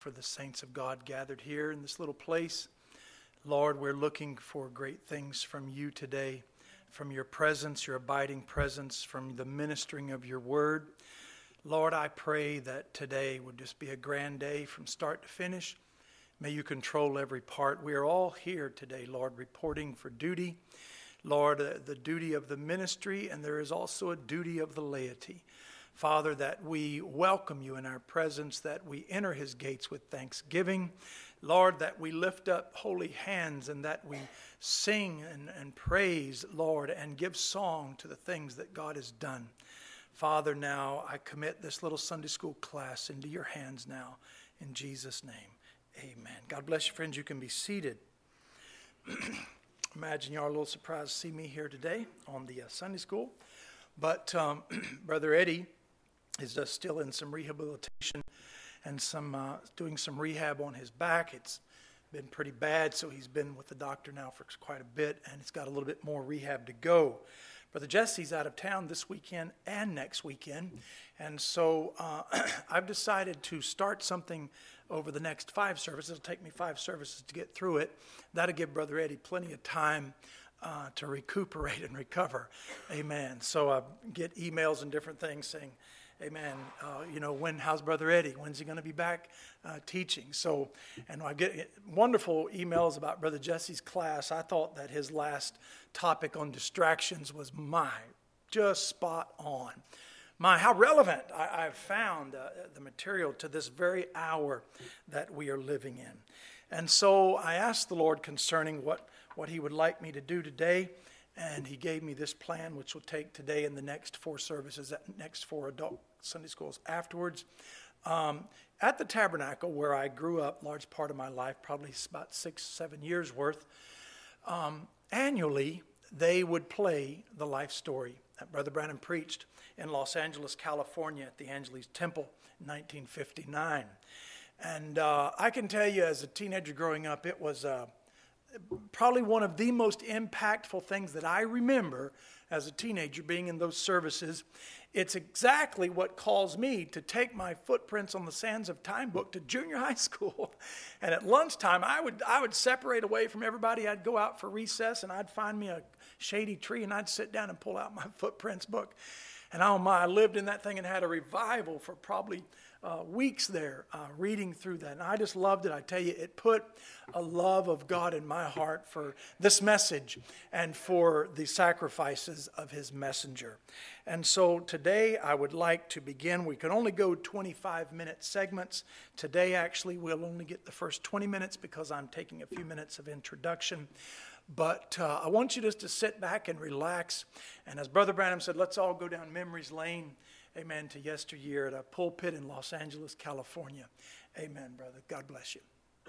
for the saints of God gathered here in this little place. Lord, we're looking for great things from you today, from your presence, your abiding presence, from the ministering of your word. Lord, I pray that today would just be a grand day from start to finish. May you control every part. We are all here today, Lord, reporting for duty. Lord, the duty of the ministry, and there is also a duty of the laity. Father, that we welcome you in our presence, that we enter his gates with thanksgiving. Lord, that we lift up holy hands and that we sing and praise, Lord, and give song to the things that God has done. Father, now I commit this little Sunday school class into your hands now. In Jesus' name, amen. God bless you, friends. You can be seated. Imagine you are a little surprised to see me here today on the Sunday school. But Brother Eddie is still in some rehabilitation and doing some rehab on his back. It's been pretty bad, so he's been with the doctor now for quite a bit, and it's got a little bit more rehab to go. Brother Jesse's out of town this weekend and next weekend, and so I've decided to start something over the next 5 services. It'll take me 5 services to get through it. That'll give Brother Eddie plenty of time to recuperate and recover. Amen. So I get emails and different things saying, amen, how's Brother Eddie? When's he going to be back teaching? So, and I get wonderful emails about Brother Jesse's class. I thought that his last topic on distractions was just spot on. How relevant I've found the material to this very hour that we are living in. And so I asked the Lord concerning what he would like me to do today, and he gave me this plan, which will take today and the next 4 services, next 4 adult Sunday schools afterwards. At the Tabernacle, where I grew up, large part of my life, probably about 6-7 years worth, annually they would play the life story that Brother Branham preached in Los Angeles, California at the Angeles Temple in 1959. And I can tell you, as a teenager growing up, it was probably one of the most impactful things that I remember as a teenager being in those services. It's exactly what caused me to take my Footprints on the Sands of Time book to junior high school. And at lunchtime, I would separate away from everybody. I'd go out for recess, and I'd find me a shady tree, and I'd sit down and pull out my Footprints book. And oh my, I lived in that thing and had a revival for probably weeks there reading through that. And I just loved it. I tell you, it put a love of God in my heart for this message and for the sacrifices of his messenger. And so today I would like to begin. We can only go 25-minute segments. Today, actually, we'll only get the first 20 minutes because I'm taking a few minutes of introduction. But I want you just to sit back and relax. And as Brother Branham said, let's all go down memory's lane. Amen, to yesteryear at a pulpit in Los Angeles, California. Amen, brother. God bless you.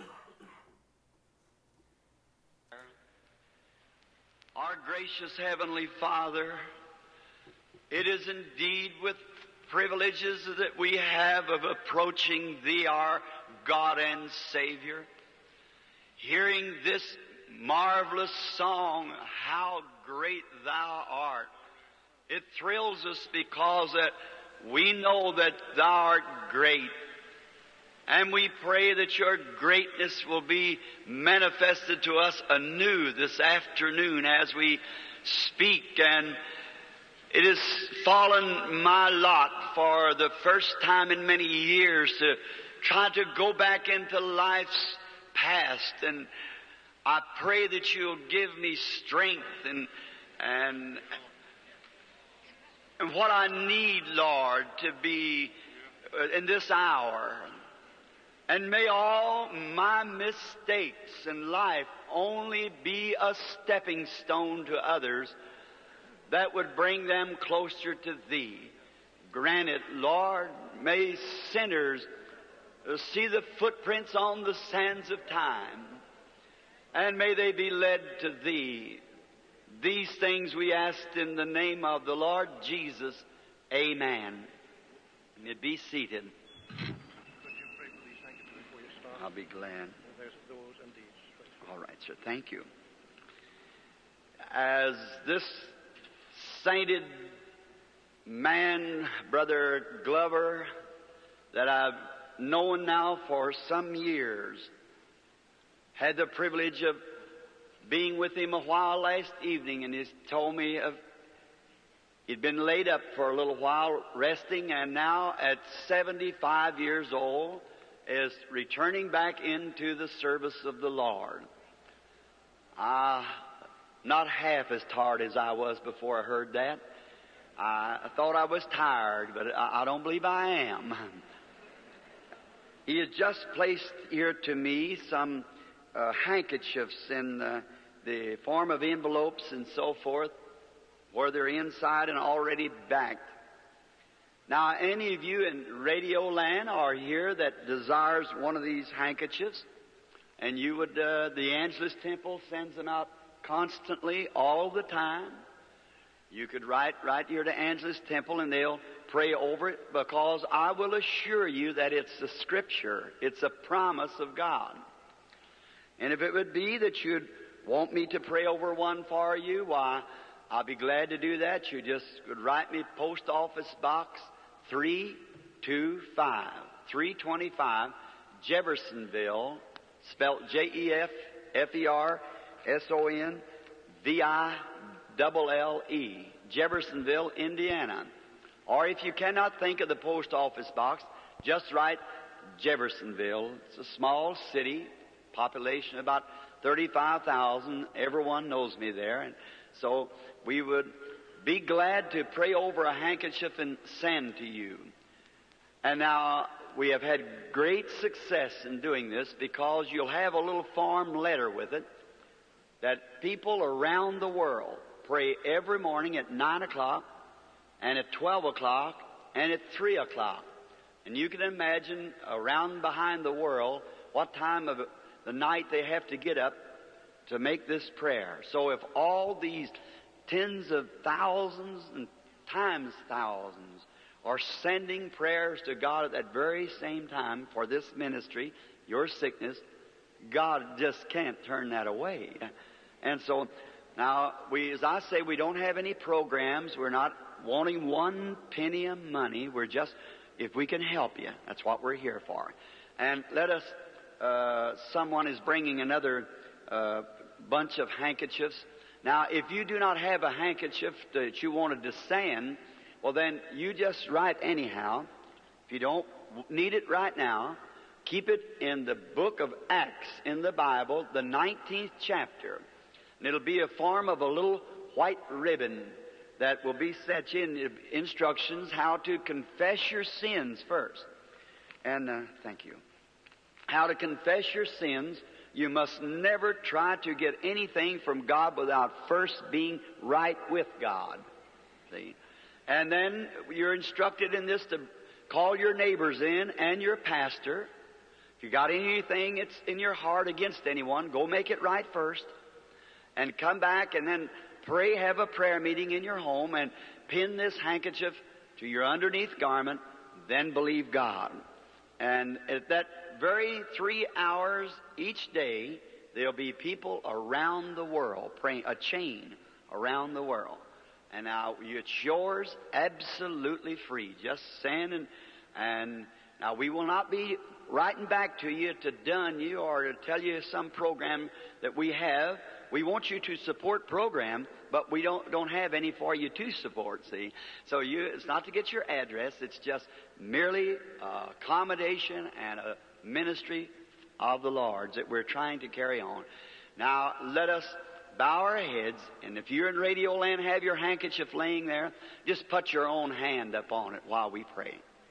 Our gracious Heavenly Father, it is indeed with privileges that we have of approaching Thee, our God and Savior, hearing this marvelous song, How Great Thou Art. It thrills us because that we know that Thou art great. And we pray that Your greatness will be manifested to us anew this afternoon as we speak. And it has fallen my lot for the first time in many years to try to go back into life's past. And I pray that You'll give me strength and what I need, Lord, to be in this hour. And may all my mistakes in life only be a stepping stone to others that would bring them closer to Thee. Grant it, Lord, may sinners see the footprints on the sands of time, and may they be led to Thee. These things we asked in the name of the Lord Jesus. Amen. You may be seated. I'll be glad. All right, sir. Thank you. As this sainted man, Brother Glover, that I've known now for some years. Had the privilege of being with him a while last evening, and he's told me he'd been laid up for a little while resting, and now at 75 years old is returning back into the service of the Lord. Not half as tired as I was before I heard that. I thought I was tired, but I don't believe I am. He has just placed here to me some handkerchiefs in the form of envelopes and so forth, where they're inside and already backed. Now, any of you in Radio Land are here that desires one of these handkerchiefs, and you would, the Angelus Temple sends them out constantly, all the time. You could write right here to Angelus Temple, and they'll pray over it, because I will assure you that it's the Scripture. It's a promise of God. And if it would be that you'd want me to pray over one for you, why, I'll be glad to do that. You just could write me Post Office Box 325, Jeffersonville, spelled Jeffersonville, Jeffersonville, Indiana. Or if you cannot think of the post office box, just write Jeffersonville. It's a small city, population about 35,000. Everyone knows me there. And so we would be glad to pray over a handkerchief and send to you. And now we have had great success in doing this, because you'll have a little form letter with it that people around the world pray every morning at 9 o'clock and at 12 o'clock and at 3 o'clock. And you can imagine around behind the world what time of the night they have to get up to make this prayer. So if all these tens of thousands and times thousands are sending prayers to God at that very same time for this ministry, your sickness, God just can't turn that away. And so now, as I say, we don't have any programs. We're not wanting one penny of money. We're just, if we can help you, that's what we're here for. And let us, someone is bringing another bunch of handkerchiefs. Now, if you do not have a handkerchief that you wanted to send, well, then you just write anyhow. If you don't need it right now, keep it in the book of Acts in the Bible, the 19th chapter. And it'll be a form of a little white ribbon that will be set in instructions how to confess your sins first. And thank you. How to confess your sins. You must never try to get anything from God without first being right with God. See? And then you're instructed in this to call your neighbors in and your pastor. If you got anything that's in your heart against anyone, go make it right first. And come back and then pray, have a prayer meeting in your home, and pin this handkerchief to your underneath garment, then believe God. And at that very 3 hours each day, there'll be people around the world praying, a chain around the world. And now it's yours absolutely free. Just send and now we will not be writing back to you to dun you or to tell you some program that we have. We want you to support program, but we don't have any for you to support, see. So it's not to get your address. It's just merely accommodation and a ministry of the Lord's that we're trying to carry on. Now, let us bow our heads, and if you're in Radio Land, have your handkerchief laying there, just put your own hand up on it while we pray.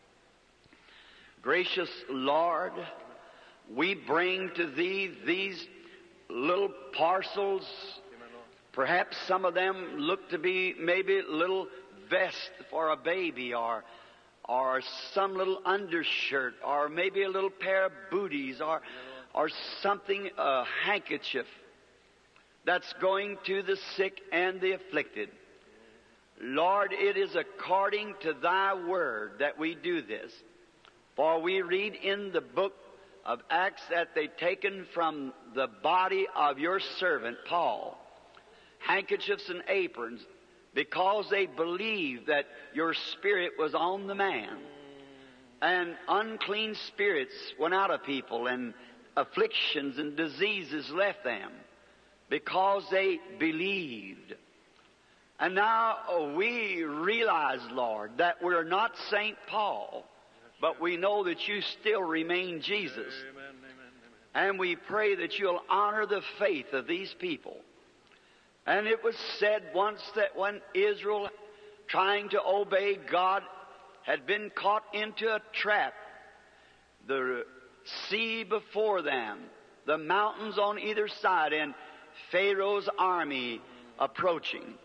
Gracious Lord, we bring to Thee these little parcels. Perhaps some of them look to be maybe a little vest for a baby, or some little undershirt, or maybe a little pair of booties, or something, a handkerchief that's going to the sick and the afflicted. Lord, it is according to Thy word that we do this. For we read in the book of Acts that they taken from the body of your servant Paul handkerchiefs and aprons, because they believed that your Spirit was on the man. and unclean spirits went out of people, and afflictions and diseases left them because they believed. And now we realize, Lord, that we're not St. Paul, but we know that you still remain Jesus. Amen, amen, amen. And we pray that you'll honor the faith of these people. And it was said once that when Israel, trying to obey God, had been caught into a trap, the sea before them, the mountains on either side, and Pharaoh's army approaching.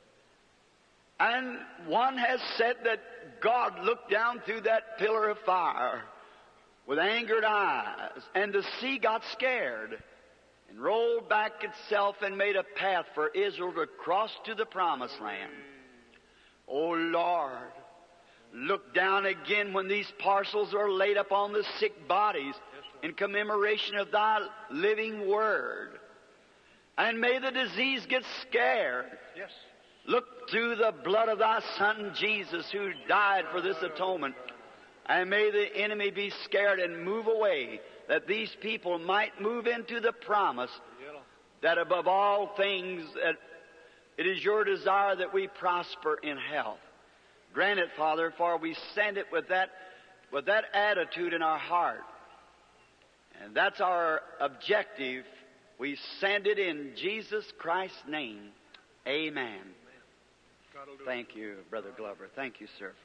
And one has said that God looked down through that pillar of fire with angered eyes, and the sea got scared and rolled back itself and made a path for Israel to cross to the promised land. Oh Lord, look down again when these parcels are laid upon the sick bodies in commemoration of thy living word. And may the disease get scared. Yes. Look through the blood of thy Son Jesus, who died for this atonement. And may the enemy be scared and move away, that these people might move into the promise that above all things, that it is your desire that we prosper in health. Grant it, Father, for we send it with that attitude in our heart. And that's our objective. We send it in Jesus Christ's name. Amen. Thank you, Brother Glover. Thank you, sir.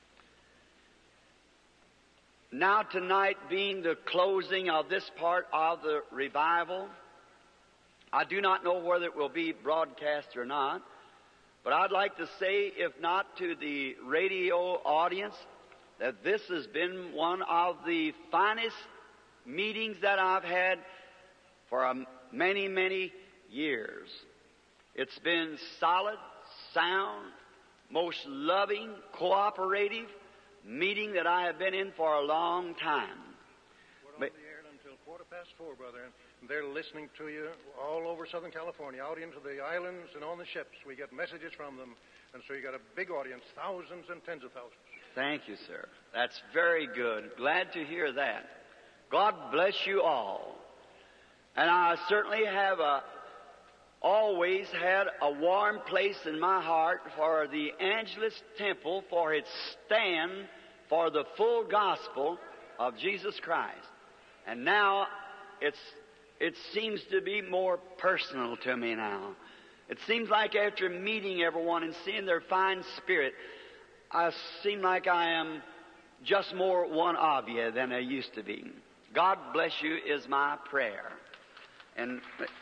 Now tonight being the closing of this part of the revival, I do not know whether it will be broadcast or not, but I'd like to say, if not to the radio audience, that this has been one of the finest meetings that I've had for many, many years. It's been solid, sound, most loving, cooperative meeting that I have been in for a long time. We're on the air until 4:15, brother, and they're listening to you all over Southern California, out into the islands and on the ships. We get messages from them, and so you got a big audience, thousands and tens of thousands. Thank you, sir. That's very good. Glad to hear that. God bless you all. And I certainly have always had a warm place in my heart for the Angelus Temple, for its stand for the full gospel of Jesus Christ. And now it seems to be more personal to me now. It seems like after meeting everyone and seeing their fine spirit, I seem like I am just more one of you than I used to be. God bless you is my prayer. And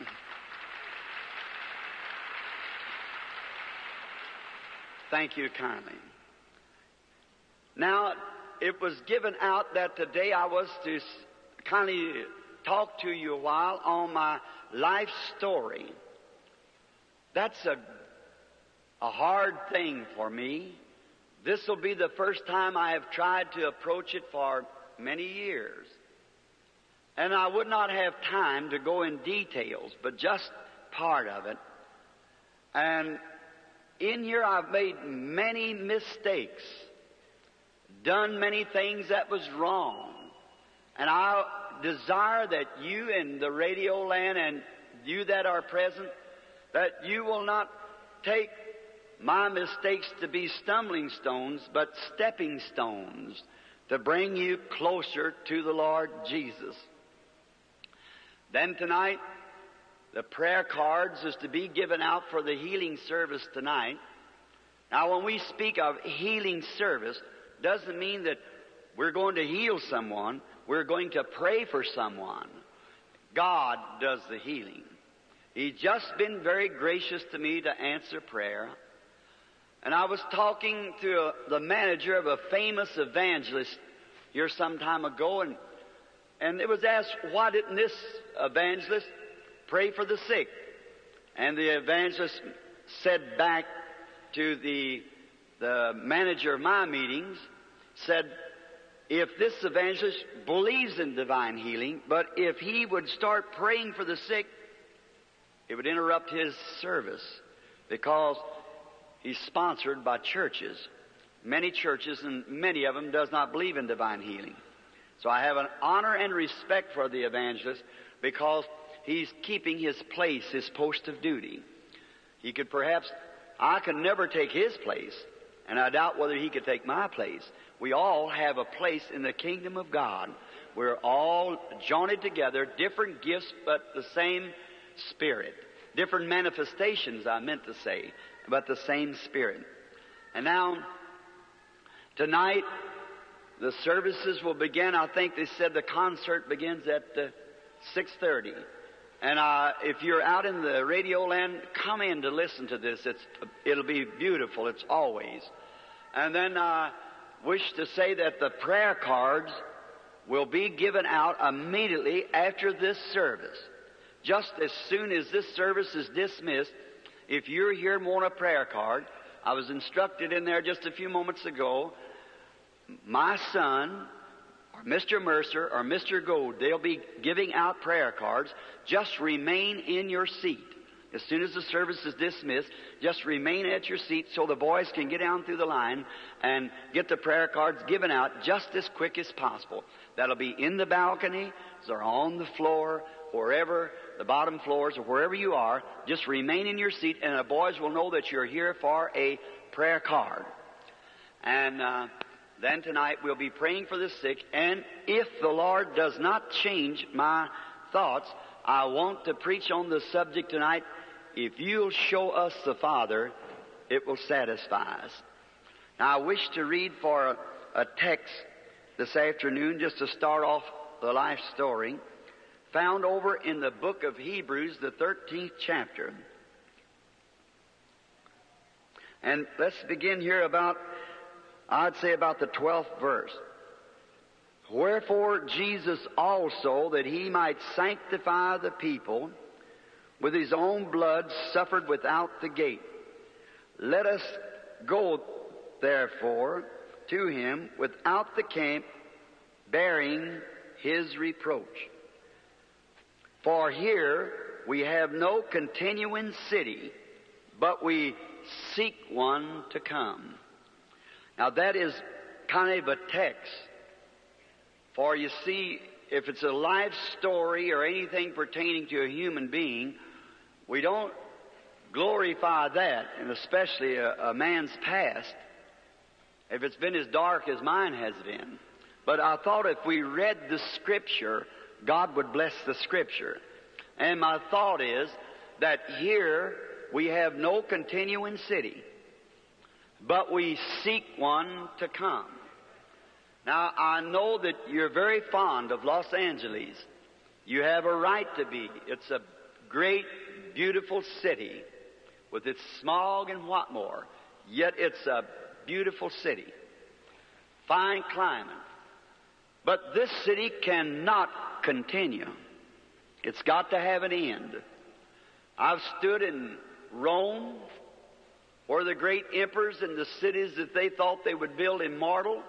thank you kindly. Now, it was given out that today I was to kindly talk to you a while on my life story. That's a hard thing for me. This will be the first time I have tried to approach it for many years. And I would not have time to go in details, but just part of it. And in here I've made many mistakes, done many things that was wrong. And I desire that you in the radio land and you that are present, that you will not take my mistakes to be stumbling stones, but stepping stones to bring you closer to the Lord Jesus. Then tonight, the prayer cards is to be given out for the healing service tonight. Now, when we speak of healing service, doesn't mean that we're going to heal someone. We're going to pray for someone. God does the healing. He's just been very gracious to me to answer prayer. And I was talking to the manager of a famous evangelist here some time ago, and it was asked, why didn't this evangelist pray for the sick? And the evangelist said back to the manager of my meetings, said, if this evangelist believes in divine healing, but if he would start praying for the sick, it would interrupt his service, because he's sponsored by churches. many churches, and many of them does not believe in divine healing. So I have an honor and respect for the evangelist because he's keeping his place, his post of duty. He could perhaps, I could never take his place, and I doubt whether he could take my place. We all have a place in the kingdom of God. We're all joined together, different gifts, but the same Spirit. Different manifestations, I meant to say, but the same Spirit. And now, tonight, the services will begin. I think they said the concert begins at 6:30. And if you're out in the radio land, come in to listen to this. It'll be beautiful. It's always. And then I wish to say that the prayer cards will be given out immediately after this service. Just as soon as this service is dismissed, if you're here and want a prayer card, I was instructed in there just a few moments ago, my son, or Mr. Mercer, or Mr. Gold, they'll be giving out prayer cards. Just remain in your seat. As soon as the service is dismissed, just remain at your seat so the boys can get down through the line and get the prayer cards given out just as quick as possible. That'll be in the balcony, or on the floor, wherever, the bottom floors, or wherever you are. Just remain in your seat, and the boys will know that you're here for a prayer card. And then tonight we'll be praying for the sick, and if the Lord does not change my thoughts, I want to preach on the subject tonight. If you'll show us the Father, it will satisfy us. Now I wish to read for a text this afternoon just to start off the life story, found over in the book of Hebrews, the 13th chapter. And let's begin here I'd say about the 12th verse. Wherefore Jesus also, that he might sanctify the people, with his own blood suffered without the gate. Let us go, therefore, to him without the camp, bearing his reproach. For here we have no continuing city, but we seek one to come. Now that is kind of a text. For you see, if it's a life story or anything pertaining to a human being, we don't glorify that, and especially a man's past, if it's been as dark as mine has been. But I thought if we read the Scripture, God would bless the Scripture. And my thought is that here we have no continuing city, but we seek one to come. Now, I know that you're very fond of Los Angeles. You have a right to be. It's a great, beautiful city with its smog and what more. Yet it's a beautiful city. Fine climate. But this city cannot continue. It's got to have an end. I've stood in Rome, where the great emperors and the cities that they thought they would build immortal,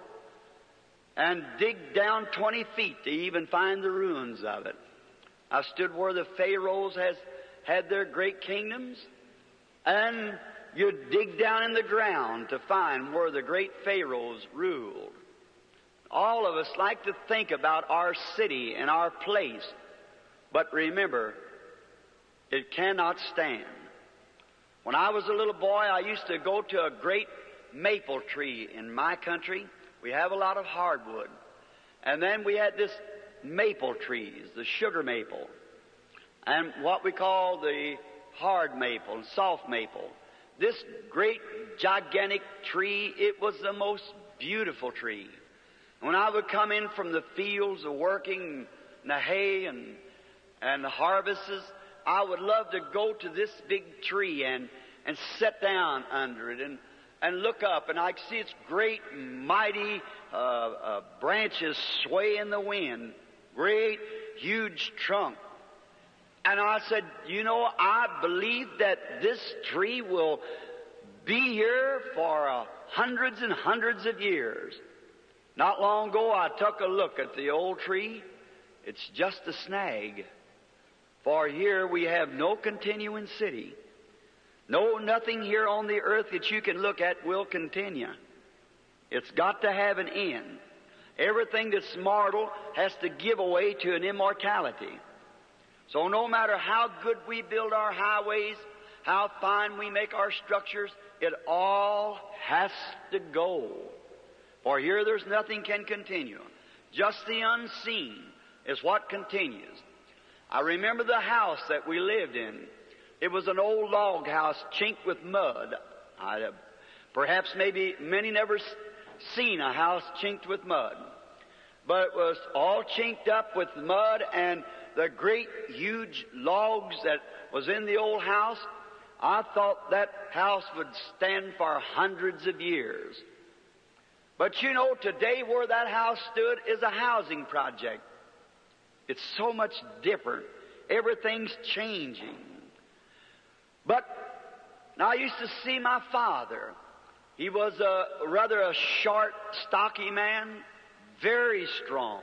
and dig down 20 feet to even find the ruins of it. I stood where the pharaohs had their great kingdoms, and you dig down in the ground to find where the great pharaohs ruled. All of us like to think about our city and our place, but remember, it cannot stand. When I was a little boy, I used to go to a great maple tree in my country. We have a lot of hardwood. And then we had this maple trees, the sugar maple, and what we call the hard maple and soft maple. This great, gigantic tree, it was the most beautiful tree. When I would come in from the fields of working the hay and the harvests, I would love to go to this big tree and sit down under it and look up, and I could see its great, mighty branches sway in the wind, great, huge trunk. And I said, I believe that this tree will be here for hundreds and hundreds of years. Not long ago, I took a look at the old tree. It's just a snag. For here we have no continuing city. No, nothing here on the earth that you can look at will continue. It's got to have an end. Everything that's mortal has to give away to an immortality. So no matter how good we build our highways, how fine we make our structures, it all has to go. For here there's nothing can continue. Just the unseen is what continues. I remember the house that we lived in. It was an old log house chinked with mud. Perhaps maybe many never seen a house chinked with mud. But it was all chinked up with mud, and the great huge logs that was in the old house, I thought that house would stand for hundreds of years. But you know, today where that house stood is a housing project. It's so much different. Everything's changing. But now I used to see my father. He was rather a short, stocky man, very strong.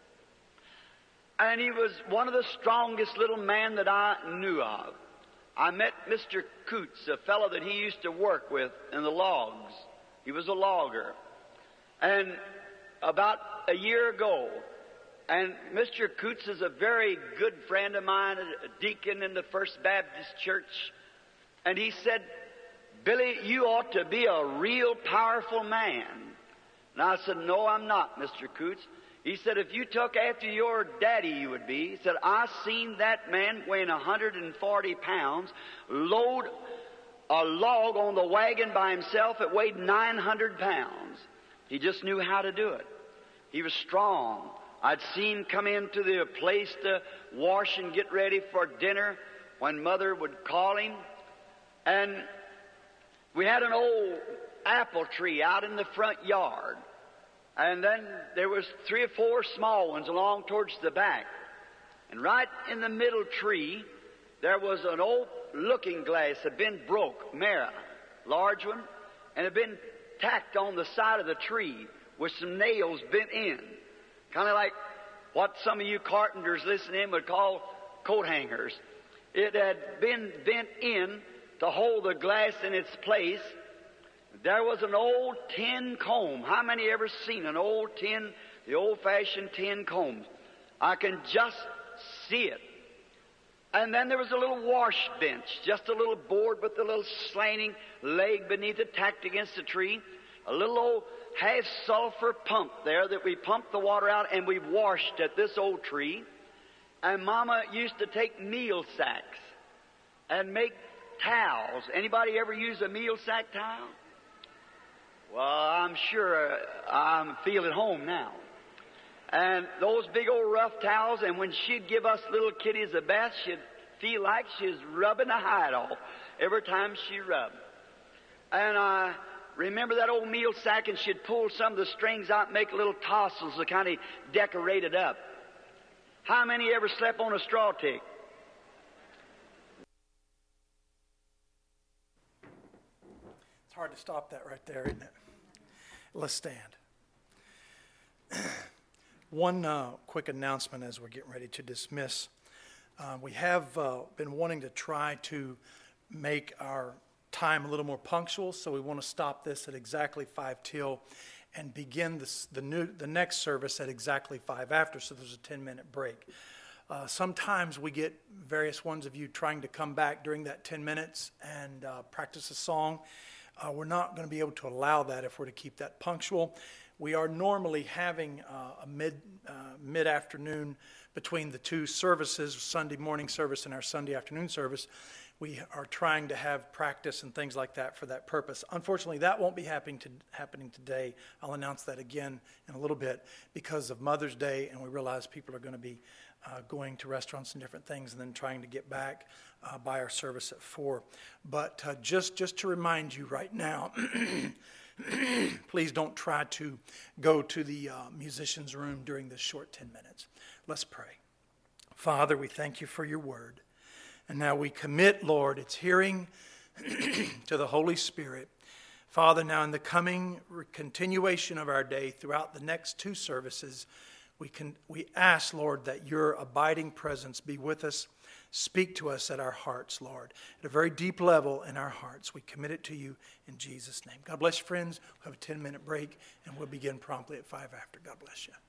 And he was one of the strongest little men that I knew of. I met Mr. Coots, a fellow that he used to work with in the logs. He was a logger. And about a year ago, and Mr. Coots is a very good friend of mine, a deacon in the First Baptist Church, and he said, "Billy, you ought to be a real powerful man." And I said, "No, I'm not, Mr. Coots." He said, "If you took after your daddy, you would be." He said, "I seen that man weighing 140 pounds load a log on the wagon by himself. It weighed 900 pounds. He just knew how to do it. He was strong. I'd seen him come into the place to wash and get ready for dinner when Mother would call him. And we had an old apple tree out in the front yard. And then there was 3 or 4 small ones along towards the back. And right in the middle tree, there was an old looking glass that had been broke, mirror, large one, and had been tacked on the side of the tree with some nails bent in. Kind of like what some of you carpenters listening would call coat hangers. It had been bent in to hold the glass in its place. There was an old tin comb. How many ever seen an old tin, the old-fashioned tin combs? I can just see it. And then there was a little wash bench, just a little board with a little slanting leg beneath it tacked against the tree. A little old half-sulfur pump there that we pumped the water out, and we washed at this old tree. And Mama used to take meal sacks and make towels. Anybody ever use a meal sack towel? Well, I'm sure I feel at home now. And those big old rough towels, and when she'd give us little kiddies a bath, she'd feel like she was rubbing the hide off every time she rubbed. And I remember that old meal sack, and she'd pull some of the strings out and make little tassels to kind of decorate it up. How many ever slept on a straw tick? It's hard to stop that right there, isn't it? Let's stand. One quick announcement as we're getting ready to dismiss. We have been wanting to try to make our time a little more punctual, so we want to stop this at exactly 5 till and begin the next service at exactly 5 after, so there's a 10-minute break. Sometimes we get various ones of you trying to come back during that 10 minutes and practice a song. We're not going to be able to allow that if we're to keep that punctual. We are normally having a mid-afternoon between the 2 services, Sunday morning service and our Sunday afternoon service. We are trying to have practice and things like that for that purpose. Unfortunately, that won't be happening today. I'll announce that again in a little bit because of Mother's Day, and we realize people are going to be going to restaurants and different things and then trying to get back by our service at 4. But just to remind you right now, please don't try to go to the musician's room during this short 10 minutes. Let's pray. Father, we thank you for your word. And now we commit, Lord, its hearing to the Holy Spirit. Father, now in the coming continuation of our day throughout the next 2 services, We ask, Lord, that your abiding presence be with us. Speak to us at our hearts, Lord, at a very deep level in our hearts. We commit it to you in Jesus' name. God bless you, friends. We'll have a 10-minute break, and we'll begin promptly at 5 after. God bless you.